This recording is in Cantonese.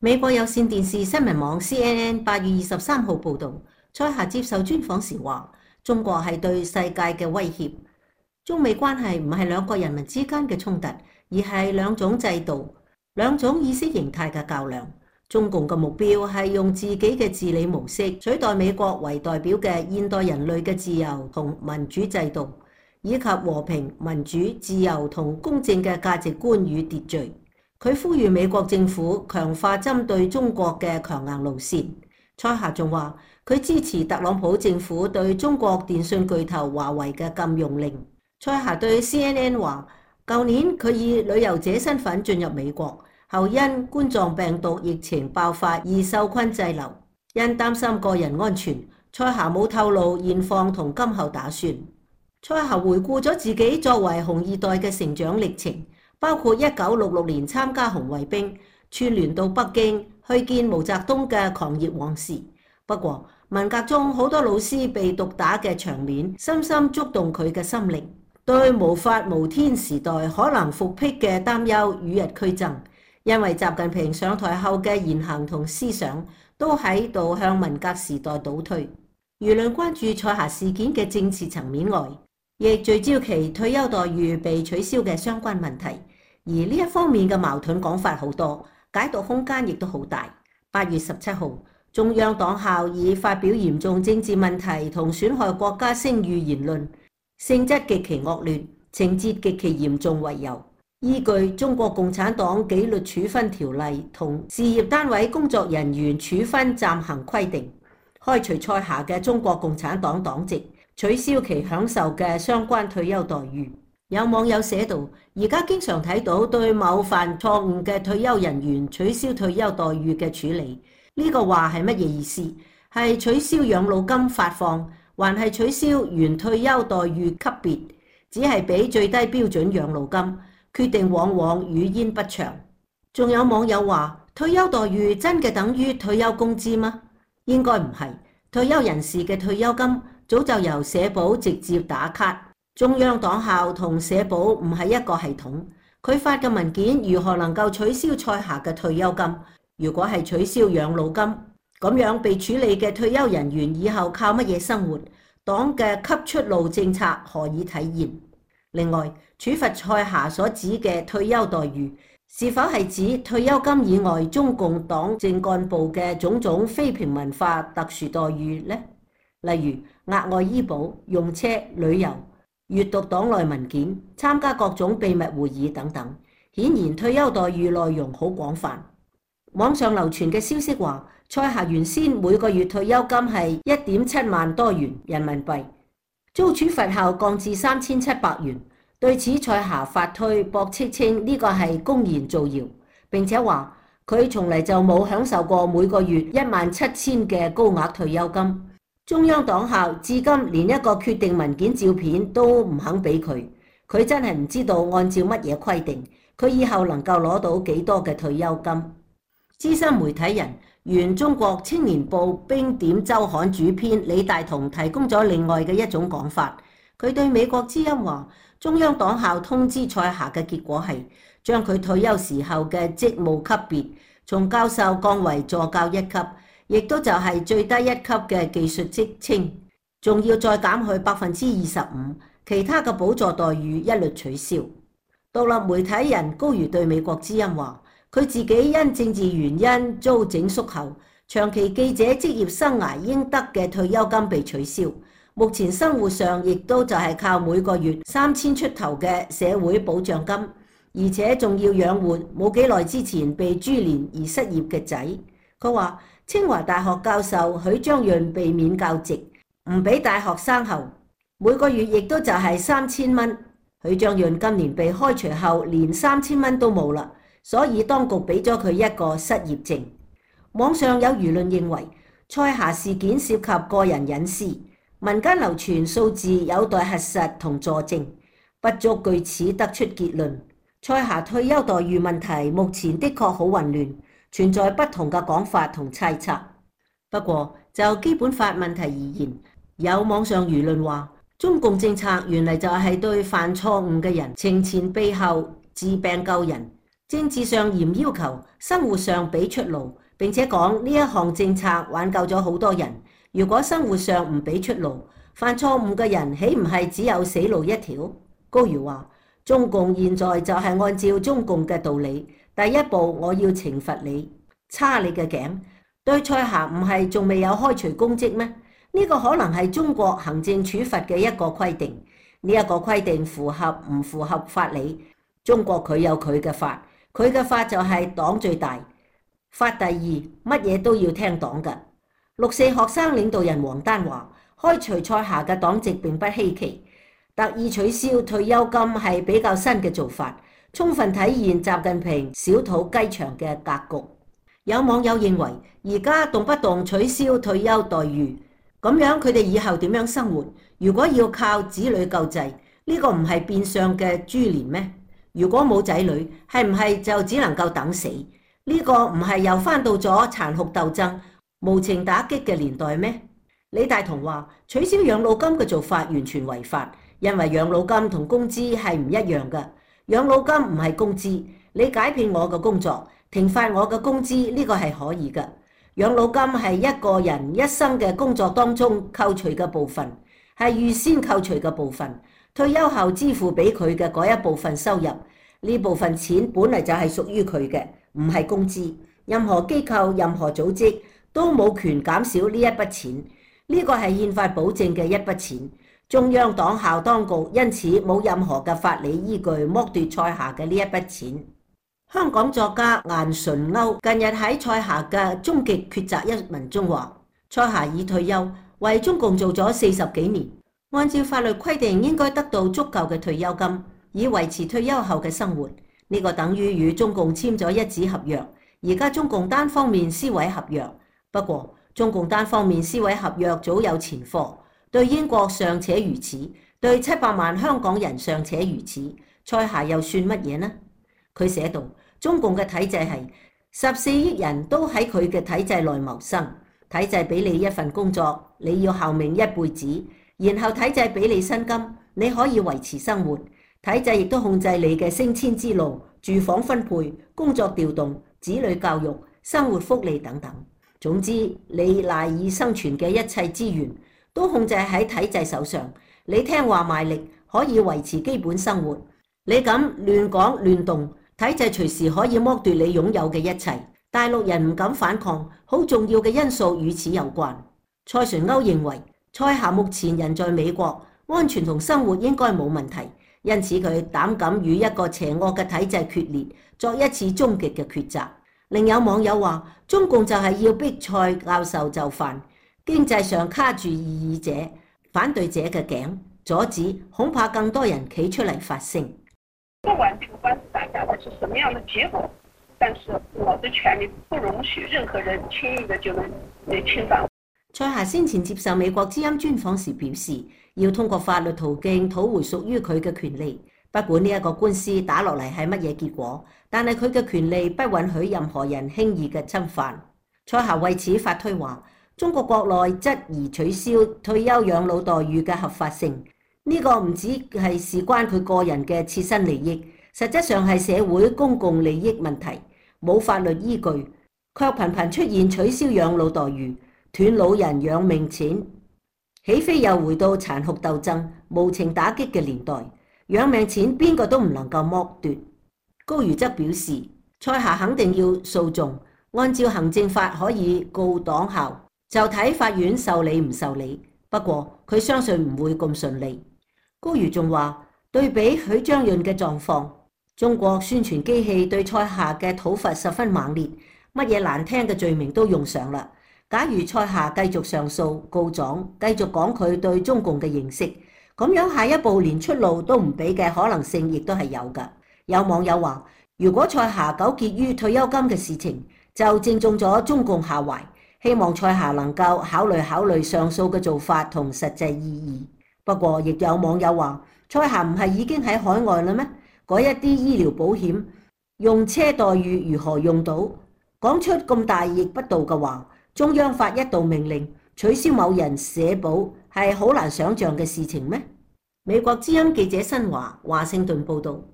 美國有線電視新聞網 CNN 8月23號報導，蔡霞接受專訪時話：中國係對世界嘅威脅。中美關係唔係兩個人民之間嘅衝突，而係兩種制度、兩種意識形態嘅較量。中共嘅目標係用自己嘅治理模式取代美國為代表嘅現代人類嘅自由同民主制度，以及和平、民主、自由同公正嘅價值觀與秩序。佢呼籲美國政府強化針對中國嘅強硬路線。蔡霞仲話，佢支持特朗普政府對中國電信巨頭華為嘅禁用令。蔡霞對 CNN 話，舊年佢以旅遊者身份進入美國，後因冠狀病毒疫情爆發而受困滯留，因擔心個人安全，蔡霞冇透露現況同今後打算。蔡霞回顧咗自己作為紅二代嘅成長歷程，包括1966年參加紅衛兵，串聯到北京去見毛澤東嘅狂熱往事。不過文革中好多老師被毒打嘅場面，深深觸動佢嘅心靈，對無法無天時代可能復辟嘅擔憂與日俱增。因為習近平上台後嘅言行同思想都喺度向文革時代倒退。輿論關注蔡霞事件嘅政治層面外，亦聚焦其退休待遇被取消嘅相關問題。而呢一方面嘅矛盾講法好多，解讀空間亦都好大。8月17號，中央黨校以發表嚴重政治問題同損害國家聲譽言論，性質極其惡劣，情節極其嚴重為由，依據《中國共產黨紀律處分條例》同事業單位工作人員處分暫行規定，開除蔡霞嘅中國共產黨黨籍，取消其享受嘅相關退休待遇。有網友寫道，而家經常睇到對某犯錯誤嘅退休人員取消退休待遇嘅處理，呢個話係乜嘢意思？係取消養老金發放，還係取消原退休待遇級別？只係俾最低標準養老金，決定往往語焉不詳。仲有網友話，退休待遇真嘅等於退休工資嗎？應該唔係，退休人士嘅退休金早就由社保直接打卡。中央黨校同社保唔係一個系統，佢發嘅文件如何能夠取消蔡霞嘅退休金？如果係取消養老金，咁樣被處理嘅退休人員以後靠乜嘢生活？黨嘅給出路政策何以體現？另外，處罰蔡霞所指嘅退休待遇，是否係指退休金以外中共黨政幹部嘅種種非平民化特殊待遇呢？例如額外醫保、用車、旅遊、閱讀黨內文件、參加各種秘密會議等等，顯然退休待遇內容好廣泛。網上流傳嘅消息話，蔡霞原先每個月退休金係1.7萬多元人民幣，遭處罰後降至3700元。對此，蔡霞發推駁斥稱呢個係公然造謠，並且話佢從嚟就冇享受過每個月17000嘅高額退休金。中央黨校至今連一個決定文件照片都唔肯俾佢，佢真係唔知道按照乜嘢規定，佢以後能夠攞到幾多嘅退休金。資深媒體人、原中國青年報冰點週刊主編李大同提供咗另外嘅一種講法，佢對美國之音話，中央黨校通知蔡霞嘅結果係將佢退休時候嘅職務級別從教授降為助教1級。亦都就係最低1級嘅技術職稱，仲要再減去25%，其他嘅補助待遇一律取消。獨立媒體人高瑜對美國之音話，佢自己因政治原因遭整肅後，長期記者職業生涯應得嘅退休金被取消，目前生活上亦都就係靠每個月3000出頭嘅社會保障金，而且仲要養活冇幾耐之前被株連而失業嘅仔。佢話，清華大學教授許章潤被免教職，唔俾大學生後，每個月亦都就係3000蚊。許章潤今年被開除後，連3000蚊都冇啦，所以當局俾咗佢一個失業證。網上有輿論認為，蔡霞事件涉及個人隱私，民間流傳數字有待核實同佐證，不足據此得出結論。蔡霞退休待遇問題目前的確好混亂，存在不同嘅講法同猜測。不過就基本法問題而言，有網上輿論話，中共政策原嚟就係對犯錯誤嘅人懲前毖後、治病救人， 政治上嚴要求，生活上俾出路，並且講呢一項政策挽救咗好多人。如果生活上唔俾出路，犯錯誤嘅人豈唔係只有死路一條？高瑜話：中共現在就係按照中共嘅道理，第一步我要懲罰你，叉你嘅頸。對蔡霞唔係仲未有開除公職咩？呢個可能係中國行政處罰嘅一個規定。呢一個規定符合唔符合法理？中國佢有佢嘅法，佢嘅法就係黨最大，法第二，乜嘢都要聽黨嘅。6.4學生領導人王丹話：開除蔡霞嘅黨籍並不稀奇，特意取消退休金係比較新嘅做法，充分體現習近平小肚雞腸嘅格局。有網友認為，而家動不動取消退休待遇，咁樣佢哋以後點樣生活？如果要靠子女救濟，呢個唔係變相嘅株連咩？如果冇仔女，係唔係就只能夠等死？呢個唔係又翻到咗殘酷鬥爭、無情打擊嘅年代咩？李大同話：取消養老金嘅做法完全違法，因為養老金同工資係唔一樣嘅。養老金唔係工資，你解聘我嘅工作，停發我嘅工資，呢個係可以嘅。養老金係一個人一生嘅工作當中扣除嘅部分，係預先扣除嘅部分，退休後支付俾佢嘅嗰一部分收入，呢部分錢本嚟就係屬於佢嘅，唔係工資。任何機構、任何組織都冇權減少呢一筆錢，呢個係憲法保證嘅一筆錢。中央黨校當局因此冇任何嘅法理依據剝奪蔡霞嘅呢一筆錢。香港作家顏純鈎近日喺蔡霞嘅終極抉擇一文中話：蔡霞已退休，為中共做咗40幾年，按照法律規定應該得到足夠嘅退休金，以維持退休後嘅生活。呢個等於與中共簽咗一紙合約。而家中共單方面撕毀合約，不過中共單方面撕毀合約早有前科，對英國尚且如此，對700萬香港人尚且如此，蔡霞又算乜嘢呢？佢寫道：中共嘅體制係14億人都喺佢嘅體制內謀生，體制俾你一份工作，你要效命一輩子，然後體制俾你薪金，你可以維持生活。體制亦都控制你嘅升遷之路、住房分配、工作調動、子女教育、生活福利等等。總之，你賴以生存嘅一切資源都控制喺體制手上。你聽話賣力，可以維持基本生活。你咁亂講亂動，體制隨時可以剝奪你擁有嘅一切。大陸人唔敢反抗，好重要嘅因素與此有關。蔡純鈎認為，蔡霞目前人在美國，安全同生活應該冇問題。因此佢膽敢與一個邪惡嘅體制決裂，作一次終極嘅抉擇。另有網友話，中共就係要逼蔡教授就範，經濟上卡住異議者、反對者嘅頸，阻止恐怕更多人企出嚟發聲。 不管這個官司打下來是什麼樣的結果，但是我的權利不容許任何人輕易的就能侵犯。 蔡霞先前接受美國之音專訪時表示，要通過法律途徑討回屬於佢嘅權利，不管呢一個官司打落嚟係乜嘢結果，但係佢嘅權利不允許任何人輕易嘅侵犯。蔡霞為此發推話，中國國內質疑取消退休養老待遇嘅合法性，呢個唔止係事關佢個人嘅切身利益，實質上係社會公共利益問題，冇法律依據，卻頻頻出現取消養老待遇、斷老人養命錢，豈非又回到殘酷鬥爭、無情打擊嘅年代？養命錢邊個都唔能夠剝奪。高瑜則表示，蔡霞肯定要訴訟，按照行政法可以告黨校，就睇法院受理唔受理。不過佢相信唔會咁順利。高瑜仲話，對比許章潤嘅狀況，中國宣傳機器對蔡霞嘅討伐十分猛烈，乜嘢難聽嘅罪名都用上啦。假如蔡霞繼續上訴告狀，繼續講佢對中共嘅認識，咁樣下一步連出路都唔俾嘅可能性亦都係有㗎。有網友話，如果蔡霞糾結於退休金嘅事情，就正中咗中共下懷。希望蔡霞能夠考慮上訴嘅做法同實際意義。不過亦有網友話，蔡霞唔係已經喺海外啦咩？嗰一啲醫療保險用車待遇如何用到？講出咁大逆不道嘅話，中央發一道命令取消某人社保係好難想象嘅事情咩？美國之音記者新華華盛頓報道。